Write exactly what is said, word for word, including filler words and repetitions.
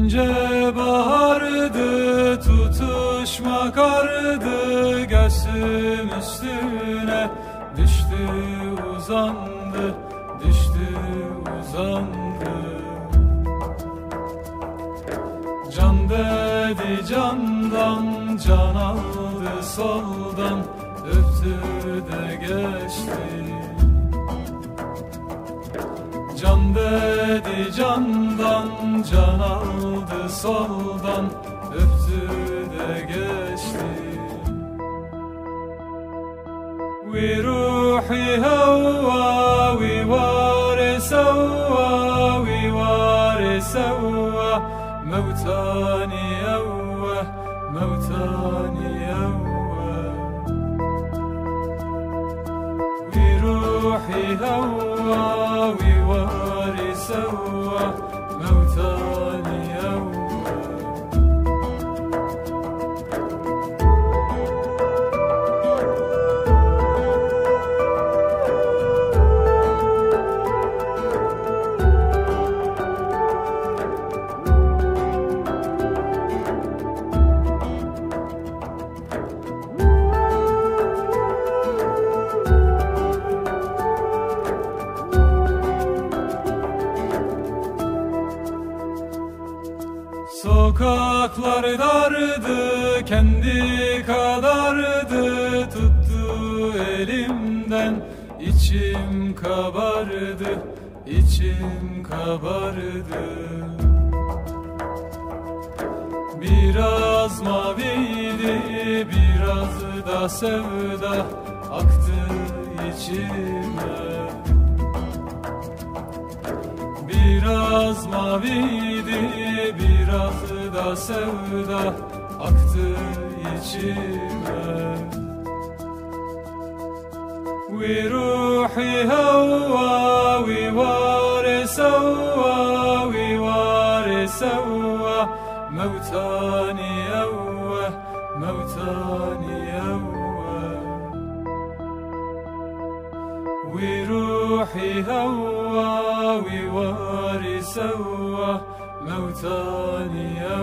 İnce bahardı, tutuşmak ardı, göğsüm üstüne düştü uzandı, düştü uzandı. Can dedi candan, can aldı soldan, öptü de geçti. Can dedi candan, can aldı soldan, öptü de geçti. Ve ruhi havva, ve var sevva, ve var sevva, mevtani evve, mevtani evve. Ve ruhi havva, ve var sevva, mevtani evve. Sokaklar dardı, kendi kadardı, tuttu elimden, içim kabardı, içim kabardı. Biraz maviydi, biraz da sevda aktı içime. Biraz maviydi, biraz da sevda aktı içime. Ve ruhi havva, ve var sevva, ve var sevva, mevtani evve, mevtani evve. Ve ruhi havva, ve var sevva, mevtani evve.